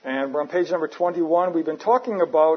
And we're on page number 21. We've been talking about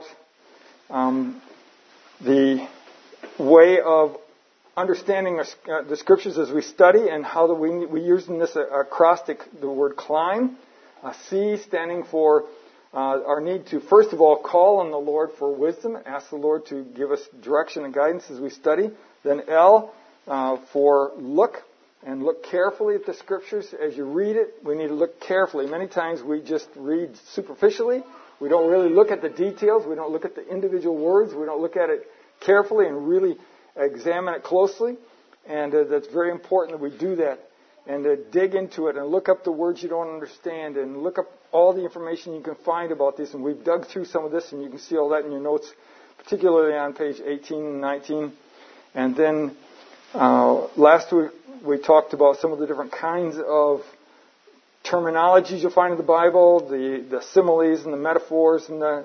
the way of understanding the Scriptures as we study and how we use in this acrostic the word climb. C standing for our need to, first of all, call on the Lord for wisdom, ask the Lord to give us direction and guidance as we study. Then L for look, and look carefully at the Scriptures. As you read it, we need to look carefully. Many times we just read superficially. We don't really look at the details. We don't look at the individual words. We don't look at it carefully and really examine it closely. And that's very important that we do that. And dig into it and look up the words you don't understand and look up all the information you can find about this. And we've dug through some of this, and you can see all that in your notes, particularly on page 18 and 19. And then last week we talked about some of the different kinds of terminologies you'll find in the Bible, the similes and the metaphors and the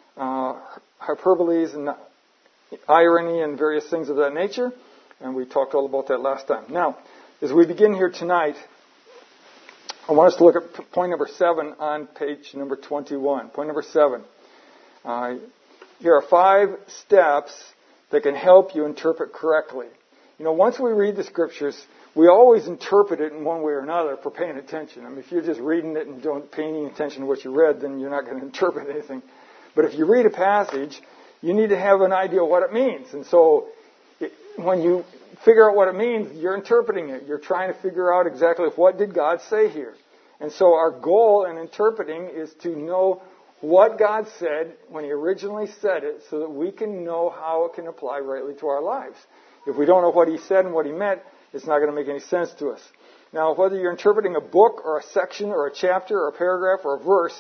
hyperboles and the irony and various things of that nature. And we talked all about that last time. Now, as we begin here tonight, I want us to look at point number 7 on page number 21. Point number 7. Here are 5 steps that can help you interpret correctly. You know, once we read the Scriptures, we always interpret it in one way or another for paying attention. I mean, if you're just reading it and don't pay any attention to what you read, then you're not going to interpret anything. But if you read a passage, you need to have an idea of what it means. And so when you figure out what it means, you're interpreting it. You're trying to figure out exactly what did God say here. And so our goal in interpreting is to know what God said when He originally said it so that we can know how it can apply rightly to our lives. If we don't know what He said and what He meant, it's not going to make any sense to us. Now, whether you're interpreting a book or a section or a chapter or a paragraph or a verse,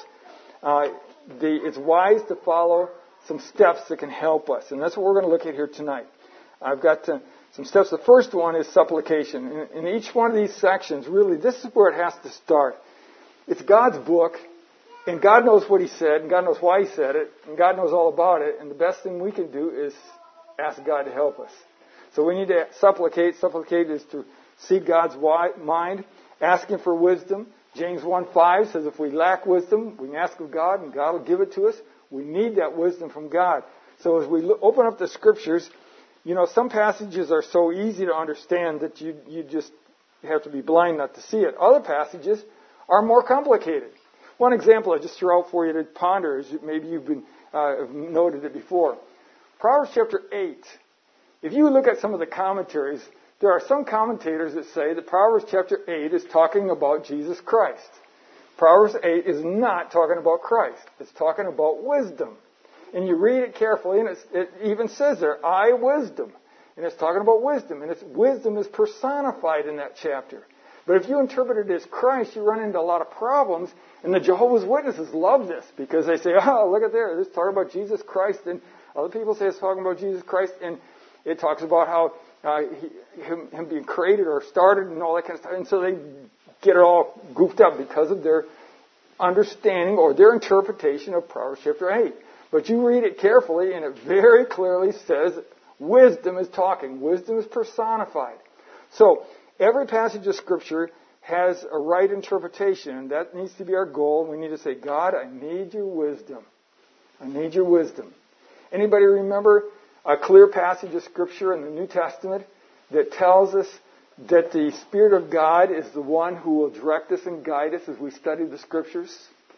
it's wise to follow some steps that can help us. And that's what we're going to look at here tonight. I've got some steps. The first one is supplication. In each one of these sections, really, this is where it has to start. It's God's book, and God knows what He said, and God knows why He said it, and God knows all about it, and the best thing we can do is ask God to help us. So we need to supplicate. Supplicate is to seek God's mind, asking for wisdom. James 1:5 says if we lack wisdom, we can ask of God, and God will give it to us. We need that wisdom from God. So as we open up the Scriptures, you know, some passages are so easy to understand that you just have to be blind not to see it. Other passages are more complicated. One example I just threw out for you to ponder is maybe you've been have noted it before. Proverbs chapter 8. If you look at some of the commentaries, there are some commentators that say that Proverbs chapter 8 is talking about Jesus Christ. Proverbs 8 is not talking about Christ. It's talking about wisdom. And you read it carefully, and it even says there, I wisdom. And it's talking about wisdom. And wisdom is personified in that chapter. But if you interpret it as Christ, you run into a lot of problems. And the Jehovah's Witnesses love this because they say, oh, look at there. This is talking about Jesus Christ. And other people say it's talking about Jesus Christ. And it talks about how him being created or started and all that kind of stuff. And so they get it all goofed up because of their understanding or their interpretation of Proverbs chapter 8. But you read it carefully, and it very clearly says wisdom is talking. Wisdom is personified. So every passage of Scripture has a right interpretation, and that needs to be our goal. We need to say, God, I need your wisdom. I need your wisdom. Anybody remember a clear passage of Scripture in the New Testament that tells us that the Spirit of God is the one who will direct us and guide us as we study the Scriptures?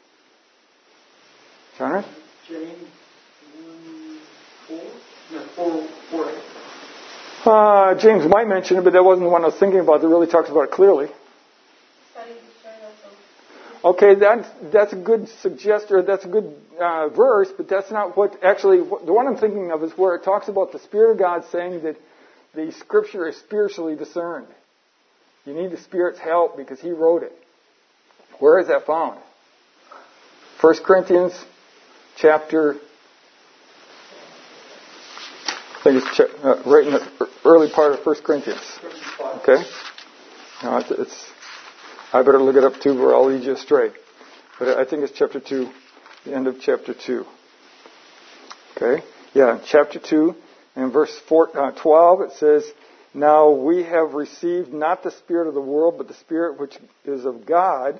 John? James 4. James might mention it, but that wasn't the one I was thinking about that really talks about it clearly. Okay, that's a good suggestion. That's a good verse, but that's not what actually. The one I'm thinking of is where it talks about the Spirit of God saying that the Scripture is spiritually discerned. You need the Spirit's help because He wrote it. Where is that found? 1 Corinthians chapter. I think it's right in the early part of 1 Corinthians. Okay. No, I better look it up too, or I'll lead you astray. But I think it's chapter 2, the end of chapter 2. Okay? Yeah, chapter 2, and verse 12, it says, Now we have received not the spirit of the world, but the Spirit which is of God,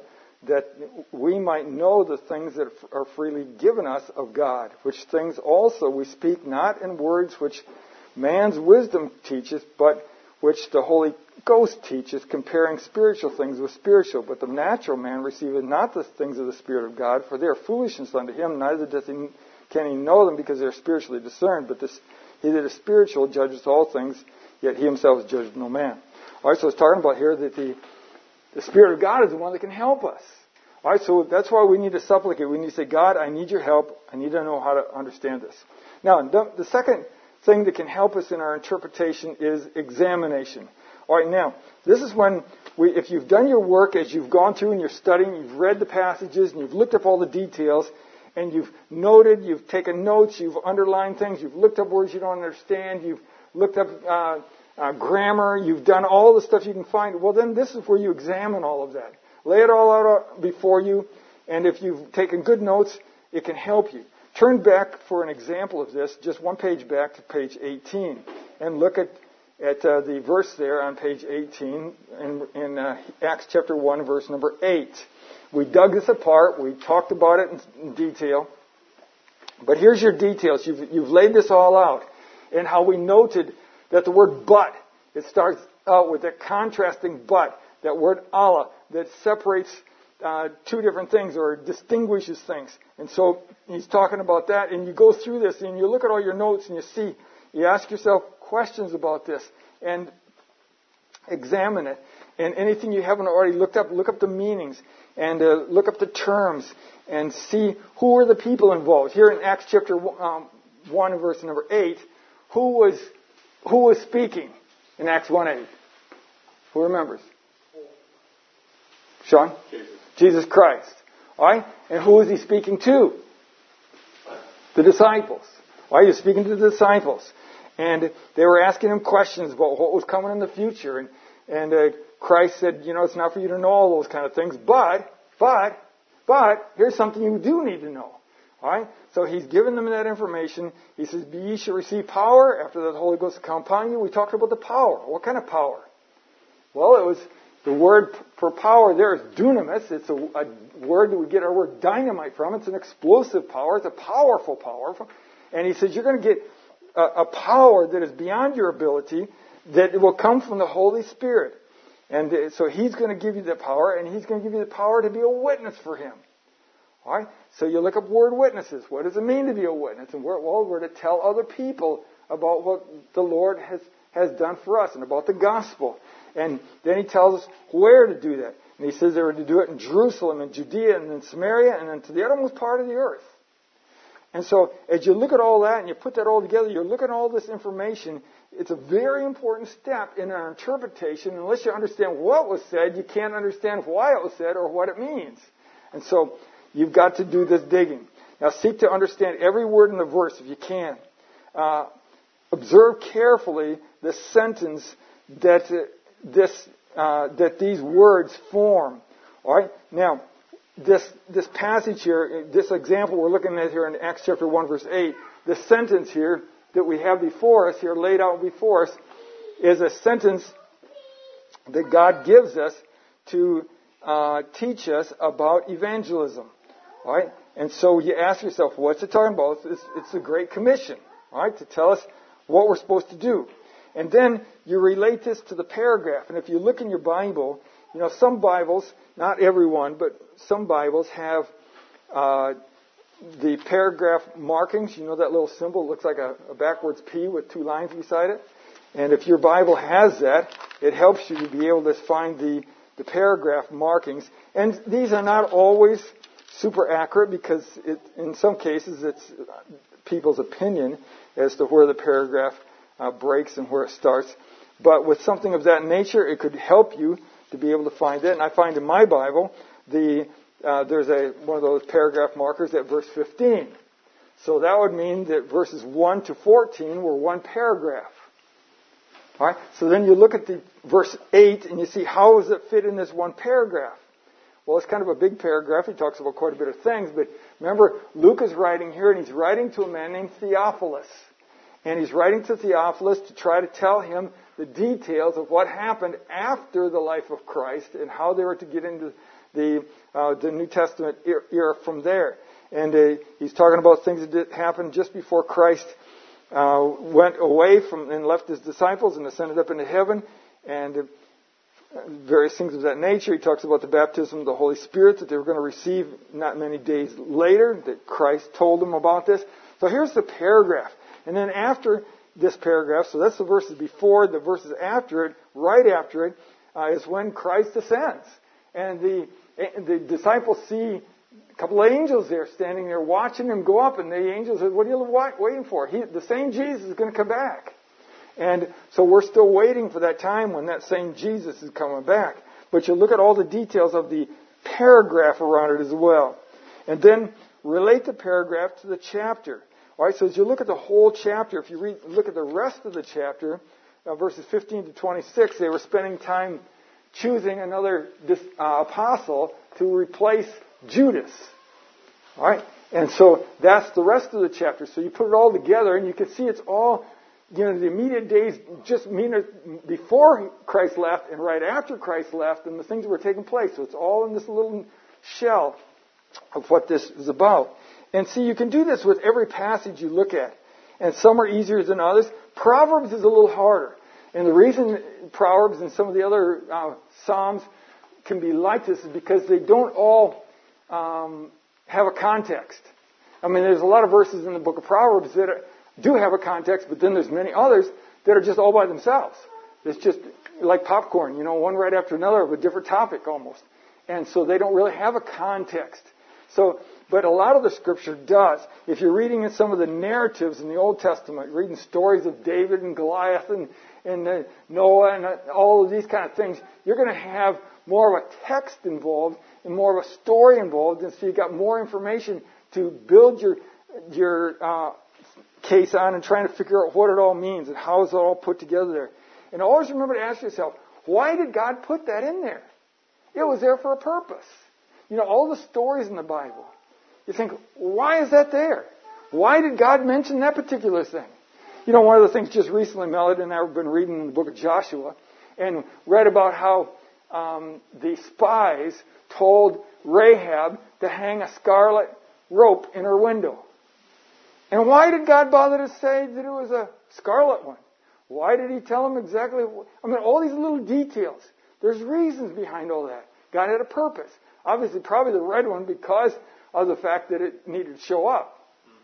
that we might know the things that are freely given us of God, which things also we speak not in words which man's wisdom teaches, but which the Holy Ghost teaches, comparing spiritual things with spiritual. But the natural man receiveth not the things of the Spirit of God, for they are foolishness unto him, neither can he know them, because they are spiritually discerned. But he that is spiritual judges all things, yet he himself is judged no man. All right, so it's talking about here that the Spirit of God is the one that can help us. All right, so that's why we need to supplicate. We need to say, God, I need your help. I need to know how to understand this. Now, the second thing that can help us in our interpretation is examination. All right, now, this is when if you've done your work as you've gone through and you're studying, you've read the passages and you've looked up all the details and you've noted, you've taken notes, you've underlined things, you've looked up words you don't understand, you've looked up grammar, you've done all the stuff you can find, well, then this is where you examine all of that. Lay it all out before you, and if you've taken good notes, it can help you. Turn back for an example of this, just one page back to page 18, and look at the verse there on page 18 in Acts chapter 1, verse number 8. We dug this apart. We talked about it in detail. But here's your details. You've laid this all out. And how we noted that the word but, it starts out with that contrasting but, that word Allah, that separates two different things or distinguishes things. And so he's talking about that. And you go through this and you look at all your notes and you ask yourself questions about this and examine it. And anything you haven't already looked up, look up the meanings and look up the terms and see who are the people involved. Here in Acts chapter 1, verse number 8, who was speaking in Acts 1:8? Who remembers? Sean? Jesus Christ. All right? And who is he speaking to? The disciples. All right? He's speaking to the disciples. And they were asking him questions about what was coming in the future. And Christ said, it's not for you to know all those kind of things, but here's something you do need to know. All right? So he's given them that information. He says, ye shall receive power after the Holy Ghost will come upon you. We talked about the power. What kind of power? Well, it was the word for power there is dunamis. It's a word that we get our word dynamite from. It's an explosive power. It's a powerful power. And he says, you're going to get a power that is beyond your ability, that will come from the Holy Spirit. And so he's going to give you the power, and he's going to give you the power to be a witness for him. All right? So you look up word witnesses. What does it mean to be a witness? And we're to tell other people about what the Lord has done for us and about the gospel. And then he tells us where to do that. And he says they were to do it in Jerusalem, in Judea, and in Samaria, and then to the uttermost part of the earth. And so as you look at all that and you put that all together, you're looking at all this information. It's a very important step in our interpretation. Unless you understand what was said, you can't understand why it was said or what it means. And so you've got to do this digging. Now seek to understand every word in the verse if you can. Observe carefully the sentence that these words form. All right? Now, this passage here, this example we're looking at here in Acts chapter 1, verse 8, the sentence here that we have before us here, laid out before us, is a sentence that God gives us to teach us about evangelism. All right? And so you ask yourself, what's it talking about? It's the Great Commission, all right, to tell us what we're supposed to do. And then you relate this to the paragraph. And if you look in your Bible, some Bibles, not everyone, but some Bibles have the paragraph markings. You know that little symbol? It looks like a backwards P with two lines beside it. And if your Bible has that, it helps you to be able to find the paragraph markings. And these are not always super accurate because in some cases it's people's opinion as to where the paragraph breaks and where it starts. But with something of that nature, it could help you to be able to find it. And I find in my Bible, there's one of those paragraph markers at verse 15. So that would mean that verses 1 to 14 were one paragraph. All right? So then you look at the verse 8 and you see how does it fit in this one paragraph? Well, it's kind of a big paragraph. He talks about quite a bit of things. But remember, Luke is writing here, and he's writing to a man named Theophilus. And he's writing to Theophilus to try to tell him the details of what happened after the life of Christ and how they were to get into the New Testament era from there. And he's talking about things that happened just before Christ went away from and left his disciples and ascended up into heaven, and various things of that nature. He talks about the baptism of the Holy Spirit that they were going to receive not many days later, that Christ told them about this. So here's the paragraph. And then after this paragraph, so that's the verses before, the verses after it, right after it, is when Christ ascends. And the disciples see a couple of angels there standing there watching him go up, and the angels said, "What are you waiting for? The same Jesus is going to come back." And so we're still waiting for that time when that same Jesus is coming back. But you look at all the details of the paragraph around it as well. And then relate the paragraph to the chapter. All right, so as you look at the whole chapter, if you look at the rest of the chapter, verses 15 to 26, they were spending time choosing another apostle to replace Judas. All right, and so that's the rest of the chapter. So you put it all together, and you can see it's all, the immediate days just before Christ left and right after Christ left, and the things that were taking place. So it's all in this little shell of what this is about. And see, you can do this with every passage you look at. And some are easier than others. Proverbs is a little harder. And the reason Proverbs and some of the other Psalms can be like this is because they don't all have a context. I mean, there's a lot of verses in the book of Proverbs that do have a context, but then there's many others that are just all by themselves. It's just like popcorn, one right after another of a different topic almost. And so they don't really have a context. So, but a lot of the Scripture does. If you're reading in some of the narratives in the Old Testament, reading stories of David and Goliath and Noah and all of these kind of things, you're going to have more of a text involved and more of a story involved, and so you've got more information to build your case on and trying to figure out what it all means and how is it all put together there. And always remember to ask yourself, why did God put that in there? It was there for a purpose. All the stories in the Bible. You think, why is that there? Why did God mention that particular thing? One of the things just recently, Melody and I have been reading in the book of Joshua and read about how the spies told Rahab to hang a scarlet rope in her window. And why did God bother to say that it was a scarlet one? Why did he tell them exactly? All these little details. There's reasons behind all that. God had a purpose. Obviously, probably the red one because of the fact that it needed to show up.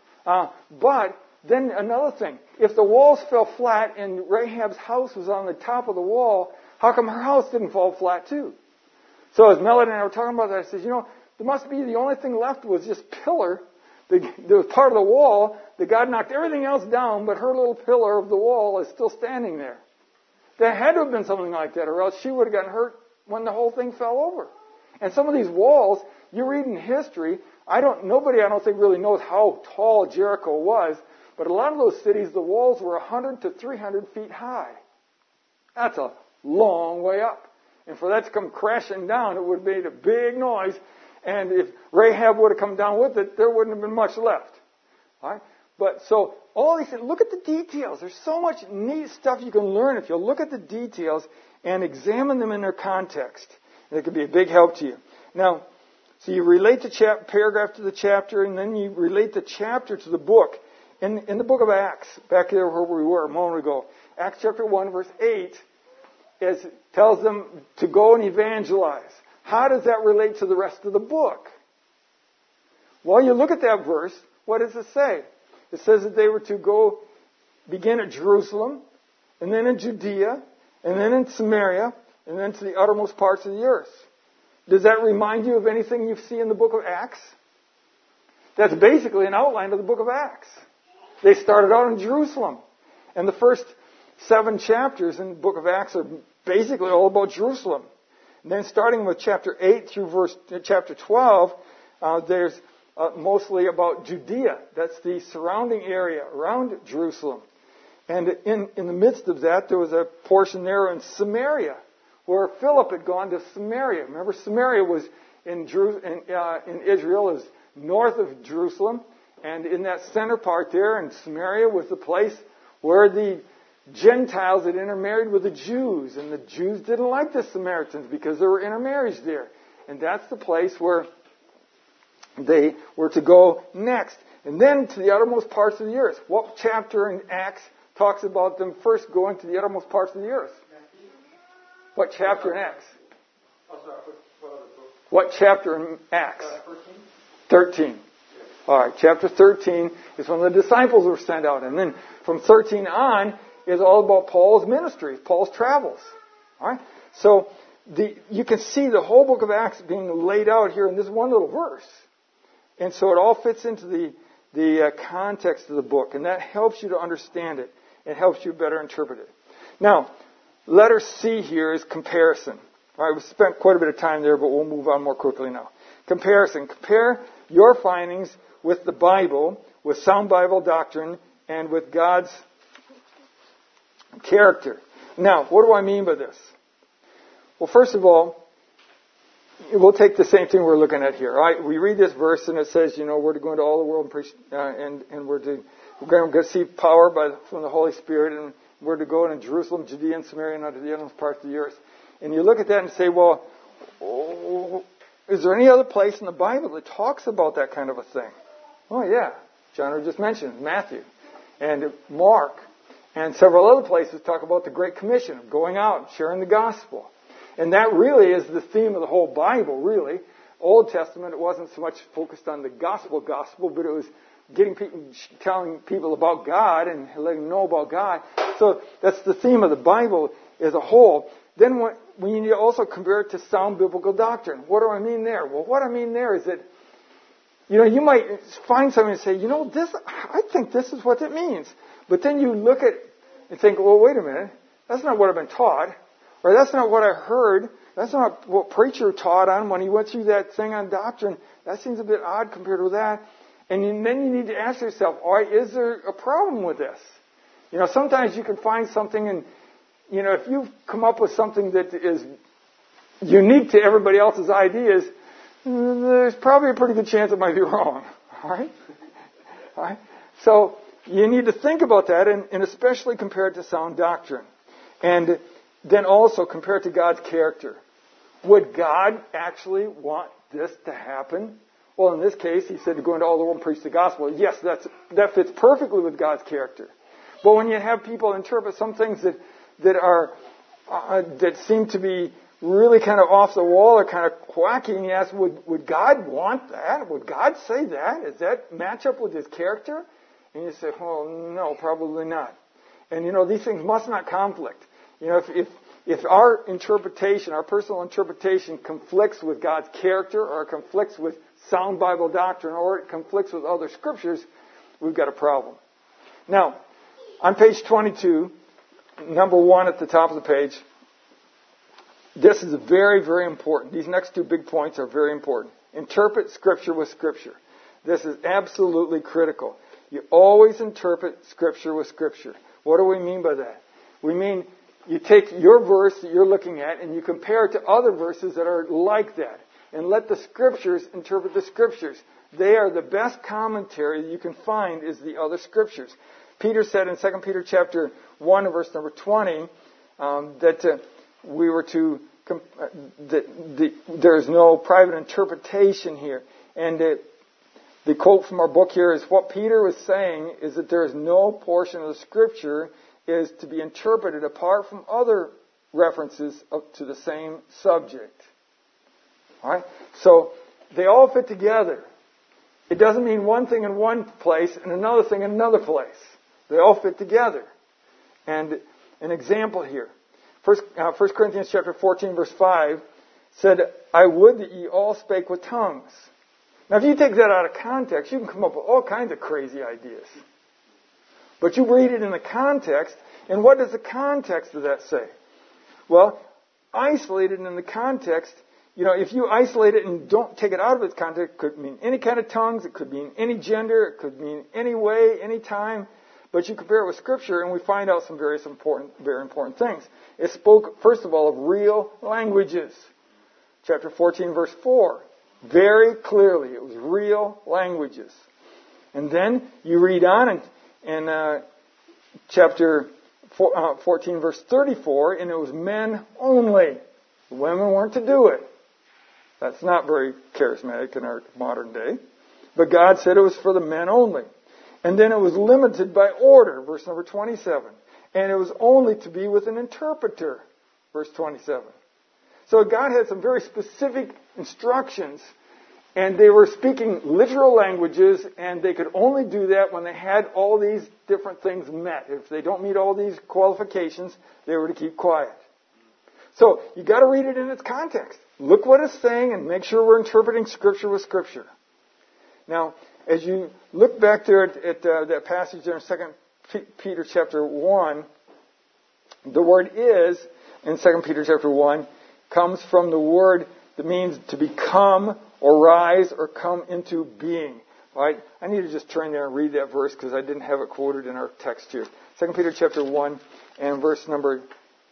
But then another thing. If the walls fell flat and Rahab's house was on the top of the wall, how come her house didn't fall flat too? So as Melody and I were talking about that, I said, there must be the only thing left was this pillar. There was part of the wall that God knocked everything else down, but her little pillar of the wall is still standing there. There had to have been something like that, or else she would have gotten hurt when the whole thing fell over. And some of these walls, you read in history, nobody I don't think really knows how tall Jericho was, but a lot of those cities, the walls were 100 to 300 feet high. That's a long way up. And for that to come crashing down, it would have made a big noise. And if Rahab would have come down with it, there wouldn't have been much left. All right? But so, all these things, look at the details. There's so much neat stuff you can learn if you look at the details and examine them in their context. And it could be a big help to you. Now, so you relate the paragraph to the chapter, and then you relate the chapter to the book. In the book of Acts, back there where we were a moment ago, Acts chapter 1, verse 8, tells them to go and evangelize. How does that relate to the rest of the book? Well, you look at that verse, what does it say? It says that they were to begin at Jerusalem, and then in Judea, and then in Samaria, and then to the uttermost parts of the earth. Does that remind you of anything you see in the book of Acts? That's basically an outline of the book of Acts. They started out in Jerusalem. And the first 7 chapters in the book of Acts are basically all about Jerusalem. And then starting with chapter 8 through chapter 12, there's mostly about Judea. That's the surrounding area around Jerusalem. And in the midst of that, there was a portion there in Samaria, where Philip had gone to Samaria. Remember, Samaria was in Israel, is north of Jerusalem. And in that center part there in Samaria was the place where the Gentiles had intermarried with the Jews. And the Jews didn't like the Samaritans because there were intermarriage there. And that's the place where they were to go next. And then to the uttermost parts of the earth. What chapter in Acts talks about them first going to the uttermost parts of the earth? What chapter in Acts? What chapter in Acts? 13. All right, chapter 13 is when the disciples were sent out. And then from 13 on is all about Paul's ministry, Paul's travels. All right? So you can see the whole book of Acts being laid out here in this one little verse. And so it all fits into the context of the book. And that helps you to understand it. It helps you better interpret it. Now, letter C here is comparison. All right, we spent quite a bit of time there, but we'll move on more quickly now. Comparison. Compare your findings with the Bible, with sound Bible doctrine, and with God's character. Now, what do I mean by this? Well, first of all, we'll take the same thing we're looking at here. All right? We read this verse and it says, we're to go into all the world and preach, and we're going to see power from the Holy Spirit, and we're to go into Jerusalem, Judea, and Samaria, and unto the uttermost parts of the earth. And you look at that and say, well, is there any other place in the Bible that talks about that kind of a thing? Oh, yeah. John just mentioned Matthew and Mark and several other places talk about the Great Commission of going out and sharing the gospel. And that really is the theme of the whole Bible, really. Old Testament, it wasn't so much focused on the gospel, but it was telling people about God and letting them know about God. So that's the theme of the Bible as a whole. Then we need to also compare it to sound biblical doctrine. What do I mean there? Well, what I mean there is that, you might find something and say, I think this is what it means. But then you look at it and think, well, wait a minute. That's not what I've been taught. Or that's not what I heard. That's not what preacher taught on when he went through that thing on doctrine. That seems a bit odd compared with that. And then you need to ask yourself, all right, is there a problem with this? Sometimes you can find something and, if you've come up with something that is unique to everybody else's ideas, there's probably a pretty good chance it might be wrong. All right? All right? So you need to think about that and especially compare it to sound doctrine. And then also compare it to God's character. Would God actually want this to happen? Well, in this case, he said to go into all the world and preach the gospel. Yes, that fits perfectly with God's character. But when you have people interpret some things that seem to be really kind of off the wall or kind of quacky, and you ask, would God want that? Would God say that? Does that match up with his character? And you say, well, no, probably not. And these things must not conflict. If our interpretation, our personal interpretation conflicts with God's character or conflicts with sound Bible doctrine or it conflicts with other scriptures, we've got a problem. Now, on page 22, number 1 at the top of the page, this is very, very important. These next 2 big points are very important. Interpret Scripture with Scripture. This is absolutely critical. You always interpret Scripture with Scripture. What do we mean by that? We mean you take your verse that you're looking at and you compare it to other verses that are like that. And let the Scriptures interpret the Scriptures. They are the best commentary you can find is the other Scriptures. Peter said in 2 Peter chapter 1, verse number 20, that we were to there is no private interpretation here. And the quote from our book here is what Peter was saying is that there is no portion of the Scripture is to be interpreted apart from other references to the same subject. All right? So they all fit together. It doesn't mean one thing in one place and another thing in another place. They all fit together. And an example here. 1 Corinthians chapter 14, verse 5 said, I would that ye all spake with tongues. Now, if you take that out of context, you can come up with all kinds of crazy ideas. But you read it in the context, and what does the context of that say? Well, isolated in the context, if you isolate it and don't take it out of its context, it could mean any kind of tongues, it could mean any gender, it could mean any way, any time. But you compare it with Scripture, and we find out some very important things. It spoke, first of all, of real languages. Chapter 14, verse 4. Very clearly, it was real languages. And then you read on in chapter 14, verse 34, and it was men only. The women weren't to do it. That's not very charismatic in our modern day. But God said it was for the men only. And then it was limited by order, verse number 27. And it was only to be with an interpreter, verse 27. So God had some very specific instructions, and they were speaking literal languages, and they could only do that when they had all these different things met. If they don't meet all these qualifications, they were to keep quiet. So you got to read it in its context. Look what it's saying and make sure we're interpreting Scripture with Scripture. Now, as you look back there at that passage there in 2 Peter chapter 1, the word is, in 2 Peter chapter 1, comes from the word that means to become or rise or come into being. All right? I need to just turn there and read that verse because I didn't have it quoted in our text here. 2 Peter chapter 1 and verse number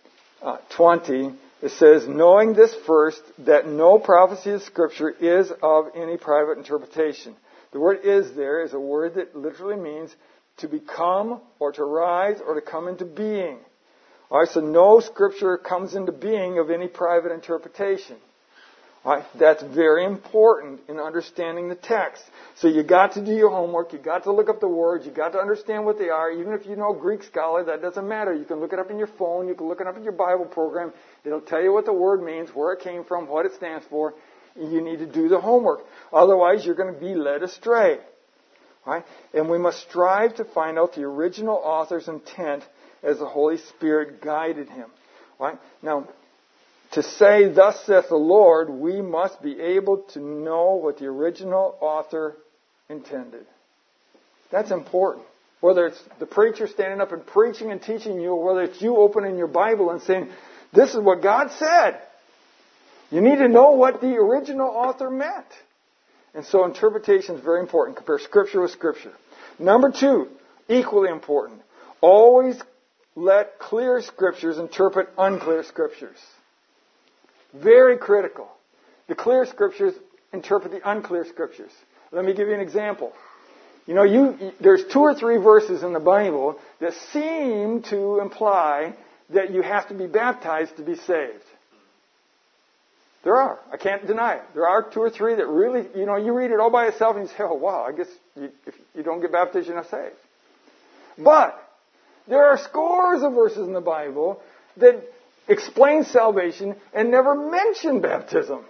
20, it says, knowing this first, that no prophecy of Scripture is of any private interpretation. The word is there is a word that literally means to become or to rise or to come into being. All right, so no Scripture comes into being of any private interpretation. All right, that's very important in understanding the text. So you got to do your homework. You got to look up the words. You got to understand what they are. Even if you know Greek scholar, that doesn't matter. You can look it up in your phone. You can look it up in your Bible program. It'll tell you what the word means, where it came from, what it stands for. You need to do the homework. Otherwise, you're going to be led astray. All right? And we must strive to find out the original author's intent as the Holy Spirit guided him. All right? Now, to say, thus saith the Lord, we must be able to know what the original author intended. That's important. Whether it's the preacher standing up and preaching and teaching you, or whether it's you opening your Bible and saying, this is what God said. You need to know what the original author meant. And so interpretation is very important. Compare Scripture with Scripture. Number 2, equally important. Always let clear Scriptures interpret unclear Scriptures. Very critical. The clear Scriptures interpret the unclear Scriptures. Let me give you an example. You know, there's 2 or 3 verses in the Bible that seem to imply that you have to be baptized to be saved. There are. I can't deny it. There are 2 or 3 that really, you know, you read it all by itself and you say, oh, wow, I guess if you don't get baptized, you're not saved. But there are scores of verses in the Bible that explain salvation and never mention baptism.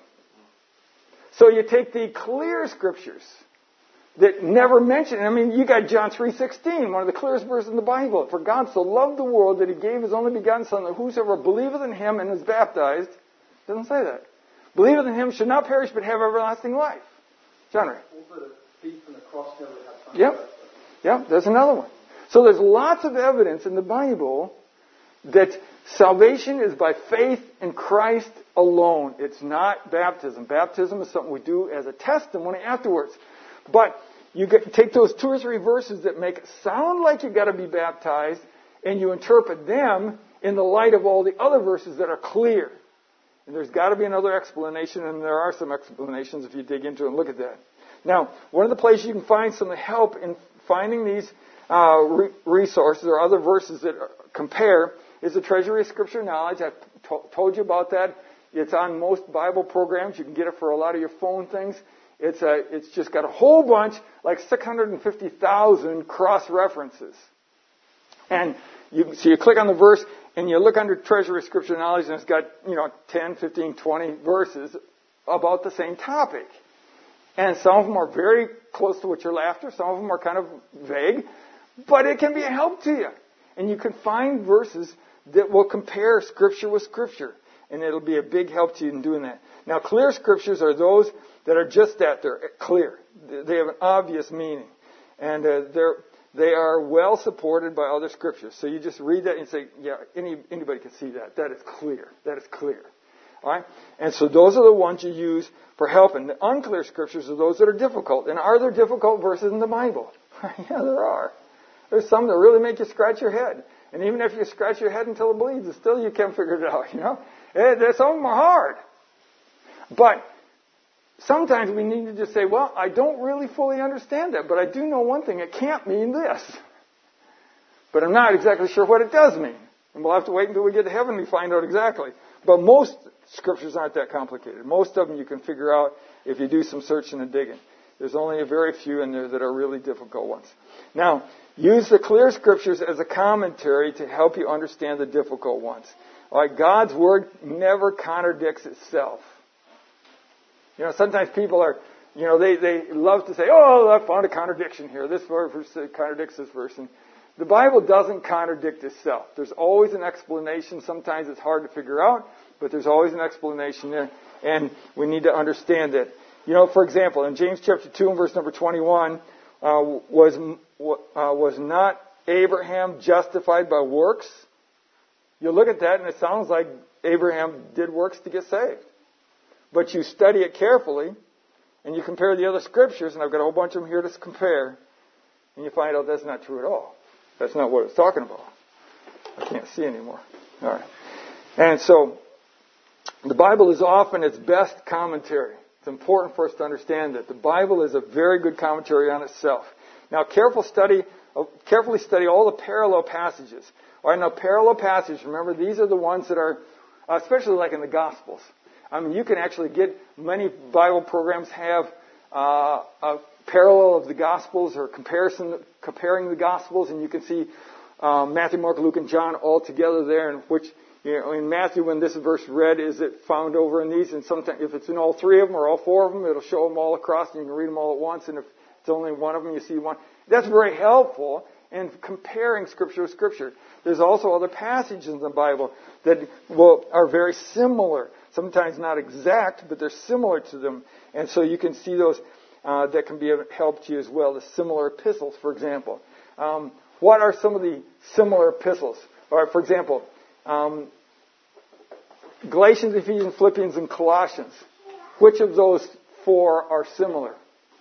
So you take the clear Scriptures that never mention, I mean, you got John 3:16, one of the clearest verses in the Bible. For God so loved the world that He gave His only begotten Son, that whosoever believeth in Him and is baptized, doesn't say that. Believeth in Him should not perish but have everlasting life. John Ray. Also, the thief on the cross never had time. Yep. Yep, there's another one. So there's lots of evidence in the Bible that salvation is by faith in Christ alone. It's not baptism. Baptism is something we do as a testimony afterwards. But you take those 2 or 3 verses that make it sound like you've got to be baptized, and you interpret them in the light of all the other verses that are clear. And there's got to be another explanation, and there are some explanations if you dig into it and look at that. Now, one of the places you can find some help in finding these resources or other verses that compare is the Treasury of Scripture Knowledge. I've told you about that. It's on most Bible programs. You can get it for a lot of your phone things. It's just got a whole bunch, like 650,000 cross-references. And so you click on the verse, and you look under Treasury of Scripture Knowledge, and it's got, 10, 15, 20 verses about the same topic. And some of them are very close to what you're after. Some of them are kind of vague. But it can be a help to you. And you can find verses that will compare Scripture with Scripture. And it'll be a big help to you in doing that. Now, clear Scriptures are those that are just that. They're clear. They have an obvious meaning. And they are well supported by other Scriptures. So you just read that and say, yeah, anybody can see that. That is clear. That is clear. All right? And so those are the ones you use for help. And the unclear Scriptures are those that are difficult. And are there difficult verses in the Bible? Yeah, there are. There's some that really make you scratch your head. And even if you scratch your head until it bleeds, still you can't figure it out, Some of them are hard. But sometimes we need to just say, well, I don't really fully understand that, but I do know one thing. It can't mean this. But I'm not exactly sure what it does mean. And we'll have to wait until we get to heaven to find out exactly. But most scriptures aren't that complicated. Most of them you can figure out if you do some searching and digging. There's only a very few in there that are really difficult ones. Now, use the clear scriptures as a commentary to help you understand the difficult ones. Like God's Word never contradicts itself. Sometimes people are, they love to say, oh, I found a contradiction here. This verse contradicts this verse. And the Bible doesn't contradict itself. There's always an explanation. Sometimes it's hard to figure out, but there's always an explanation there. And we need to understand it. For example, in James chapter 2 and verse number 21, was not Abraham justified by works? You look at that and it sounds like Abraham did works to get saved. But you study it carefully and you compare the other scriptures, and I've got a whole bunch of them here to compare, and you find out that's not true at all. That's not what it's talking about. I can't see anymore. All right. And so, the Bible is often its best commentary. It's important for us to understand that the Bible is a very good commentary on itself. Now, carefully study all the parallel passages. All right, now parallel passages, remember, these are the ones that are, especially like in the Gospels. I mean, you can actually get, many Bible programs have a parallel of the Gospels or comparing the Gospels, and you can see Matthew, Mark, Luke, and John all together there, in which, in Matthew, when this verse read, is it found over in these? And sometimes, if it's in all three of them or all four of them, it'll show them all across, and you can read them all at once. And if it's only one of them, you see one. That's very helpful in comparing Scripture with Scripture. There's also other passages in the Bible that are very similar. Sometimes not exact, but they're similar to them. And so you can see those that can be of help to you as well. The similar epistles, for example. What are some of the similar epistles? All right, for example, Galatians, Ephesians, Philippians, and Colossians. Which of those four are similar?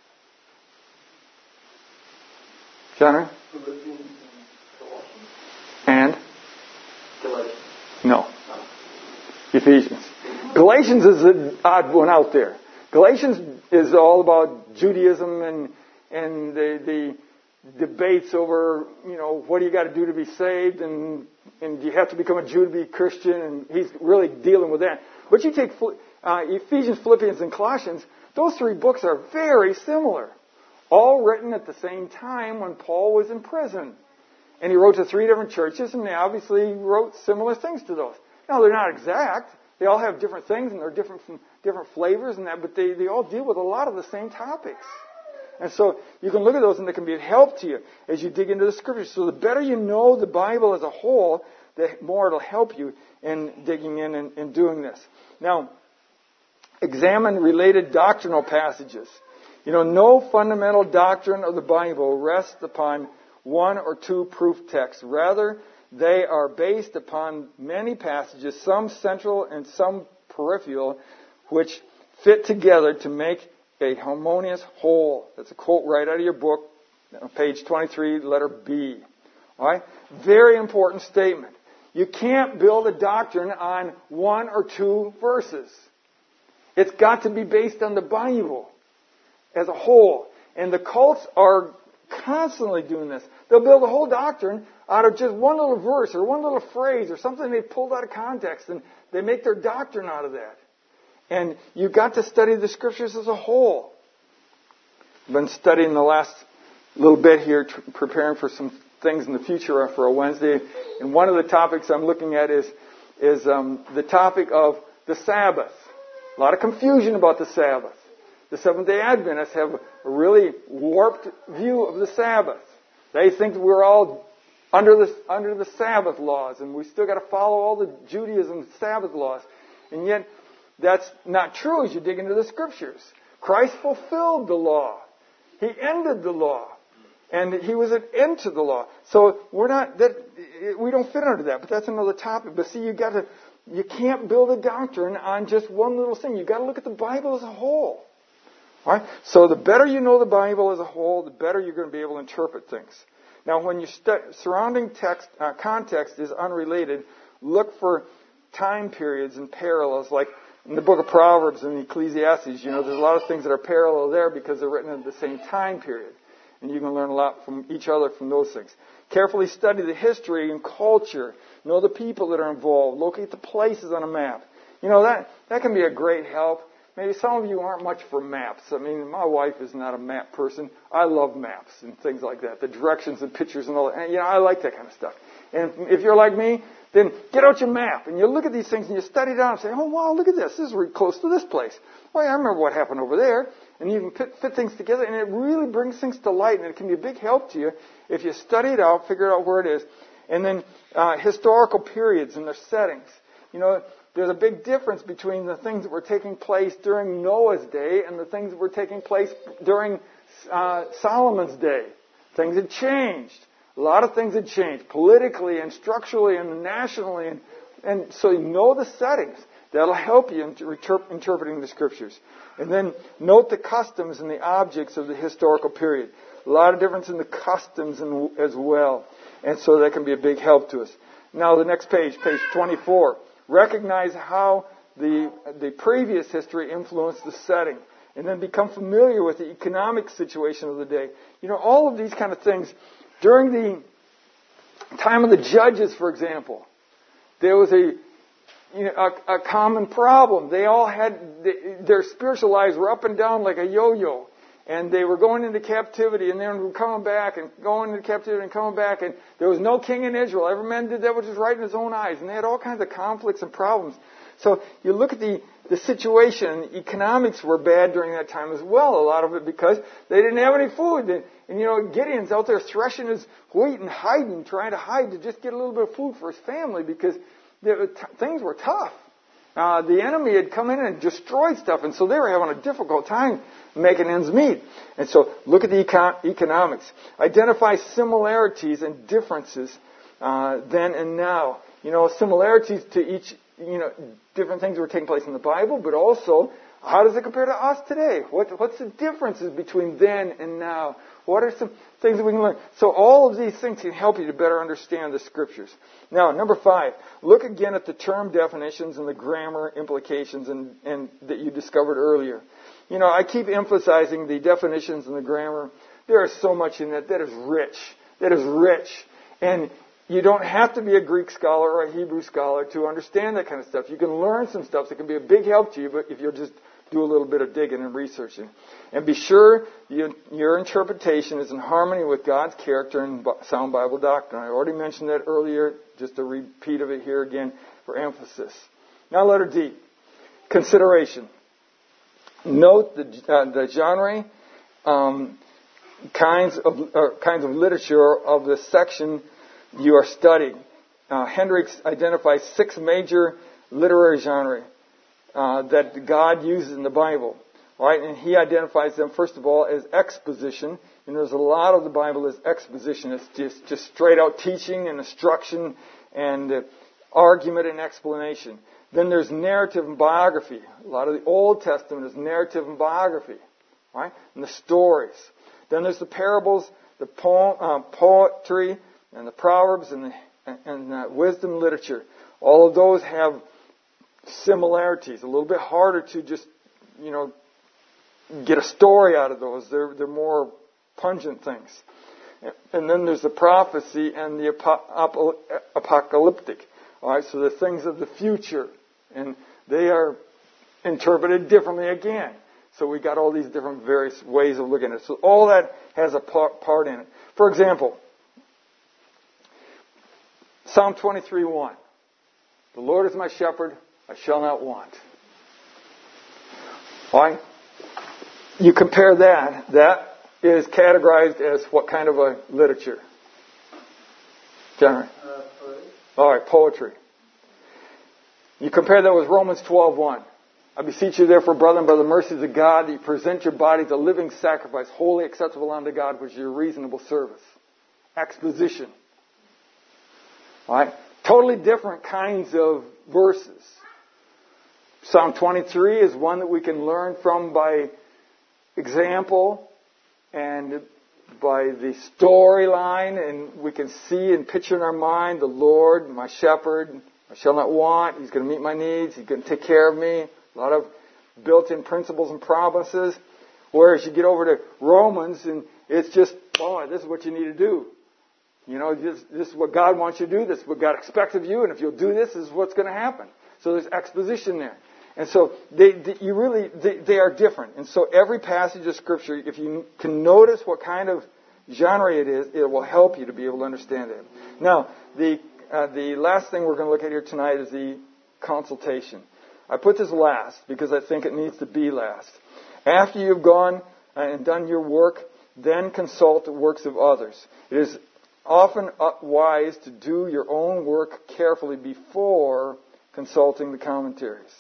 Johnny? Philippians and Colossians. And? Galatians. No. Ephesians. Galatians is an odd one out there. Galatians is all about Judaism and the debates over, what do you got to do to be saved, and do you have to become a Jew to be Christian, and he's really dealing with that. But you take Ephesians, Philippians, and Colossians, those three books are very similar. All written at the same time when Paul was in prison. And he wrote to three different churches, and they obviously wrote similar things to those. Now, they're not exact. They all have different things, and they're different flavors and that, but they all deal with a lot of the same topics. And so you can look at those, and they can be of help to you as you dig into the Scriptures. So the better you know the Bible as a whole, the more it'll help you in digging in and doing this. Now, examine related doctrinal passages. No fundamental doctrine of the Bible rests upon one or two proof texts. Rather, they are based upon many passages, some central and some peripheral, which fit together to make a harmonious whole. That's a quote right out of your book, page 23, letter B. All right? Very important statement. You can't build a doctrine on one or two verses. It's got to be based on the Bible as a whole. And the cults are constantly doing this. They'll build a whole doctrine out of just one little verse or one little phrase or something they pulled out of context, and they make their doctrine out of that. And you've got to study the Scriptures as a whole. I've been studying the last little bit here, preparing for some things in the future for a Wednesday. And one of the topics I'm looking at is the topic of the Sabbath. A lot of confusion about the Sabbath. The Seventh-day Adventists have a really warped view of the Sabbath. They think that we're all under the Sabbath laws, and we still got to follow all the Judaism Sabbath laws. And yet, that's not true as you dig into the Scriptures. Christ fulfilled the law. He ended the law. And He was an end to the law. So we don't fit under that, but that's another topic. But see, you can't build a doctrine on just one little thing. You've got to look at the Bible as a whole. All right? So the better you know the Bible as a whole, the better you're going to be able to interpret things. Now, when your surrounding context is unrelated, look for time periods and parallels. Like in the book of Proverbs and Ecclesiastes, there's a lot of things that are parallel there because they're written at the same time period. And you can learn a lot from each other from those things. Carefully study the history and culture. Know the people that are involved. Locate the places on a map. That can be a great help. Maybe some of you aren't much for maps. I mean, my wife is not a map person. I love maps and things like that. The directions and pictures and all that. And, I like that kind of stuff. And if you're like me, then get out your map and you look at these things and you study it out and say, oh, wow, look at this. This is really close to this place. Oh, yeah, I remember what happened over there. And you can fit things together, and it really brings things to light, and it can be a big help to you if you study it out, figure out where it is. And then historical periods and their settings. There's a big difference between the things that were taking place during Noah's day and the things that were taking place during Solomon's day. Things had changed. A lot of things had changed politically and structurally and nationally. And so you know the settings. That'll help you in interpreting the Scriptures. And then note the customs and the objects of the historical period. A lot of difference in the customs as well. And so that can be a big help to us. Now the next page 24. Recognize how the previous history influenced the setting. And then become familiar with the economic situation of the day. All of these kind of things. During the time of the judges, for example, there was a common problem. They all had, their spiritual lives were up and down like a yo-yo. And they were going into captivity and then were coming back and going into captivity and coming back. And there was no king in Israel. Every man did that which was right in his own eyes. And they had all kinds of conflicts and problems. So you look at the situation. The economics were bad during that time as well. A lot of it because they didn't have any food. And Gideon's out there threshing his wheat and trying to hide to just get a little bit of food for his family because things were tough. The enemy had come in and destroyed stuff, and so they were having a difficult time making ends meet. And so look at the economics. Identify similarities and differences then and now. Similarities to each, different things that were taking place in the Bible, but also how does it compare to us today? What's the differences between then and now? What are some things that we can learn? So all of these things can help you to better understand the Scriptures. Now, number 5, look again at the term definitions and the grammar implications and that you discovered earlier. I keep emphasizing the definitions and the grammar. There is so much in that is rich. That is rich. And you don't have to be a Greek scholar or a Hebrew scholar to understand that kind of stuff. You can learn some stuff that can be a big help to you, but if you'll just do a little bit of digging and researching. And be sure your interpretation is in harmony with God's character and sound Bible doctrine. I already mentioned that earlier, just a repeat of it here again for emphasis. Now letter D, consideration. Note the genre, kinds of literature of the section you are studying. Hendricks identifies 6 major literary genres that God uses in the Bible. Right? And he identifies them, first of all, as exposition. And there's a lot of the Bible as exposition. It's just straight out teaching and instruction and argument and explanation. Then there's narrative and biography. A lot of the Old Testament is narrative and biography. Right? And the stories. Then there's the parables, the poetry, and the proverbs, and wisdom literature. All of those have similarities. A little bit harder to just, get a story out of those. They're more pungent things. And then there's the prophecy and the apocalyptic. All right, so the things of the future, and they are interpreted differently again. So we got all these different various ways of looking at it. So all that has a part in it. For example, Psalm 23:1. The Lord is my shepherd, I shall not want. Why? You compare that. That is categorized as what kind of a literature? Generally. All right, poetry. You compare that with Romans 12:1. I beseech you therefore, brethren, by the mercies of God, that you present your bodies a living sacrifice, wholly acceptable unto God, which is your reasonable service. Exposition. All right? Totally different kinds of verses. Psalm 23 is one that we can learn from by example and by the storyline, and we can see and picture in our mind the Lord, my shepherd, I shall not want. He's going to meet my needs. He's going to take care of me. A lot of built-in principles and promises. Whereas you get over to Romans and it's just, boy, this is what you need to do. This is what God wants you to do. This is what God expects of you. And if you'll do this is what's going to happen. So there's exposition there. And so they are different. And so every passage of Scripture, if you can notice what kind of genre it is, it will help you to be able to understand it. Now, the last thing we're going to look at here tonight is the consultation. I put this last because I think it needs to be last. After you've gone and done your work, then consult the works of others. It is often wise to do your own work carefully before consulting the commentaries.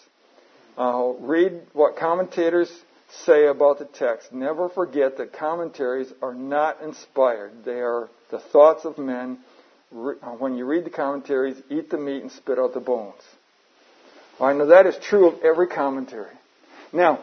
Read what commentators say about the text. Never forget that commentaries are not inspired. They are the thoughts of men. When you read the commentaries, eat the meat and spit out the bones. All right, now that is true of every commentary. Now,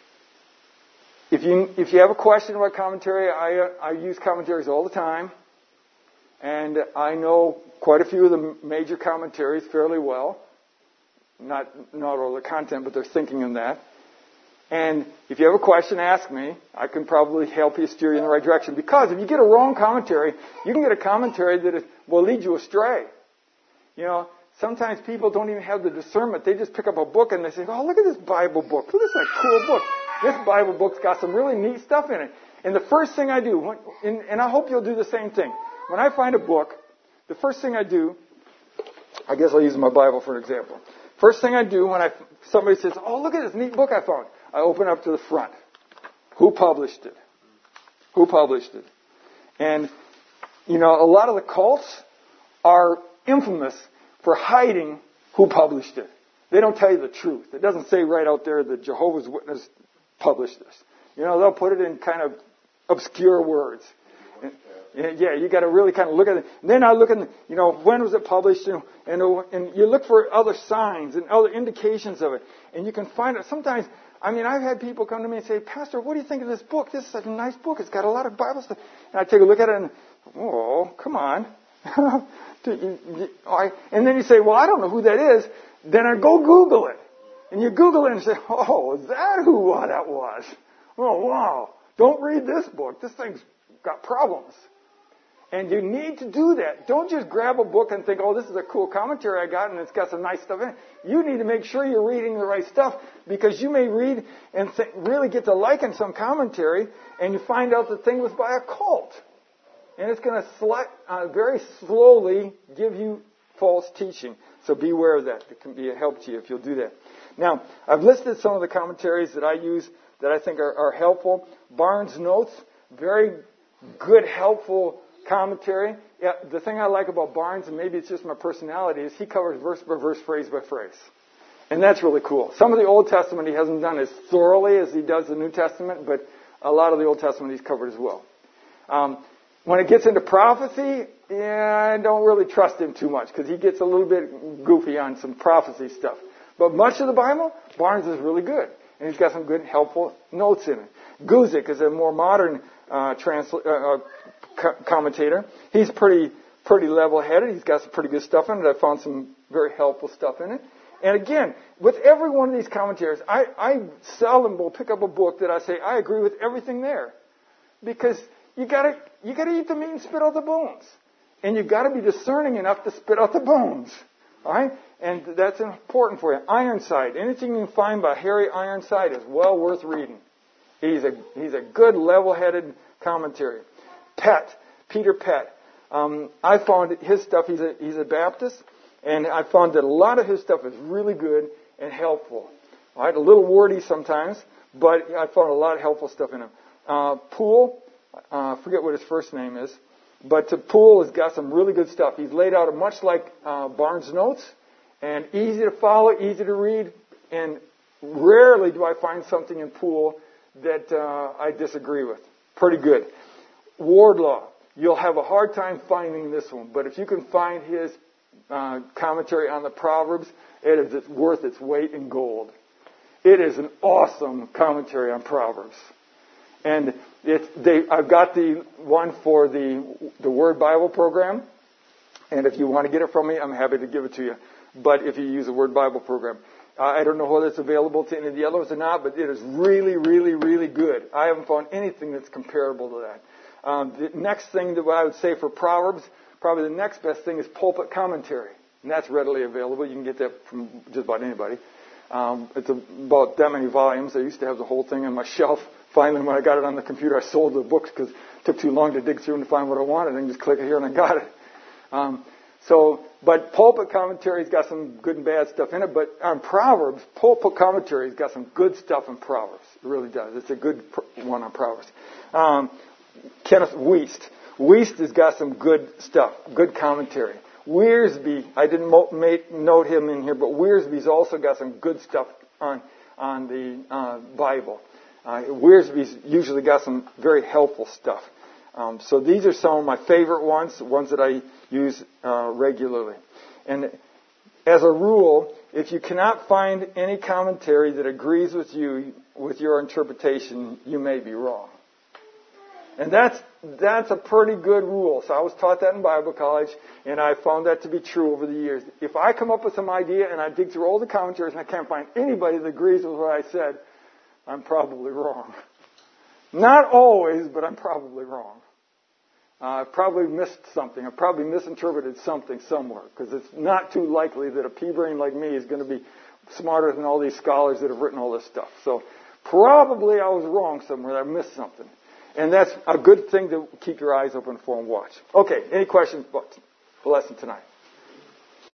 if you have a question about commentary, I use commentaries all the time. And I know quite a few of the major commentaries fairly well. Not all the content, but they're thinking in that. And if you have a question, ask me. I can probably help you steer you in the right direction. Because if you get a wrong commentary, you can get a commentary that will lead you astray. Sometimes people don't even have the discernment. They just pick up a book and they say, oh, look at this Bible book. Look, this is a cool book. This Bible book's got some really neat stuff in it. And the first thing I do, and I hope you'll do the same thing. When I find a book, the first thing I do, I guess I'll use my Bible for an example. First thing I do when somebody says, oh, look at this neat book I found, I open up to the front. Who published it? Who published it? And, a lot of the cults are infamous for hiding who published it. They don't tell you the truth. It doesn't say right out there that Jehovah's Witness published this. They'll put it in kind of obscure words. Yeah, you got to really kind of look at it. And then I look at, when was it published, and you look for other signs and other indications of it, and you can find it. Sometimes, I've had people come to me and say, Pastor, what do you think of this book? This is such a nice book. It's got a lot of Bible stuff. And I take a look at it, and oh, come on. And then you say, well, I don't know who that is. Then I go Google it, and you Google it and say, oh, is that who that was? Oh, wow. Don't read this book. This thing's got problems. And you need to do that. Don't just grab a book and think, oh, this is a cool commentary I got and it's got some nice stuff in it. You need to make sure you're reading the right stuff because you may read and really get to liking some commentary and you find out the thing was by a cult. And it's going to very slowly give you false teaching. So beware of that. It can be a help to you if you'll do that. Now, I've listed some of the commentaries that I use that I think are helpful. Barnes Notes, very good, helpful commentary. Yeah, the thing I like about Barnes, and maybe it's just my personality, is he covers verse by verse, phrase by phrase. And that's really cool. Some of the Old Testament he hasn't done as thoroughly as he does the New Testament, but a lot of the Old Testament he's covered as well. When it gets into prophecy, I don't really trust him too much because he gets a little bit goofy on some prophecy stuff. But much of the Bible, Barnes is really good. And he's got some good, helpful notes in it. Guzik is a more modern commentator. He's pretty level-headed. He's got some pretty good stuff in it. I found some very helpful stuff in it. And again, with every one of these commentaries, I seldom will pick up a book that I say, I agree with everything there. Because you gotta eat the meat and spit out the bones. And you've got to be discerning enough to spit out the bones. All right? And that's important for you. Ironside. Anything you can find by Harry Ironside is well worth reading. He's a good, level-headed commentary. Peter Pett. I found his stuff, he's a Baptist, and I found that a lot of his stuff is really good and helpful. All right? A little wordy sometimes, but I found a lot of helpful stuff in him. Poole, I forget what his first name is, but Poole has got some really good stuff. He's laid out much like Barnes Notes, and easy to follow, easy to read, and rarely do I find something in Poole that I disagree with. Pretty good. Wardlaw, you'll have a hard time finding this one, but if you can find his commentary on the Proverbs, it is worth its weight in gold. It is an awesome commentary on Proverbs. And I've got the one for the Word Bible program, and if you want to get it from me, I'm happy to give it to you. But if you use the Word Bible program, I don't know whether it's available to any of the others or not, but it is really, really, really good. I haven't found anything that's comparable to that. The next thing that I would say for Proverbs, probably the next best thing is pulpit commentary. And that's readily available. You can get that from just about anybody. It's about that many volumes. I used to have the whole thing on my shelf. Finally, when I got it on the computer, I sold the books because it took too long to dig through and find what I wanted. And just click it here and I got it. But pulpit commentary's got some good and bad stuff in it. But on Proverbs, pulpit commentary's got some good stuff in Proverbs. It really does. It's a good one on Proverbs. Kenneth Wuest. Wuest has got some good stuff, good commentary. Wiersbe, I didn't note him in here, but Wiersbe's also got some good stuff on the Bible. Wiersbe's usually got some very helpful stuff. So these are some of my favorite ones that I use regularly. And as a rule, if you cannot find any commentary that agrees with you, with your interpretation, you may be wrong. And that's a pretty good rule. So I was taught that in Bible college, and I found that to be true over the years. If I come up with some idea and I dig through all the commentaries and I can't find anybody that agrees with what I said, I'm probably wrong. Not always, but I'm probably wrong. I've probably missed something. I've probably misinterpreted something somewhere, because it's not too likely that a pea-brain like me is going to be smarter than all these scholars that have written all this stuff. So probably I was wrong somewhere. I missed something. And that's a good thing to keep your eyes open for and watch. Okay, any questions about the lesson tonight?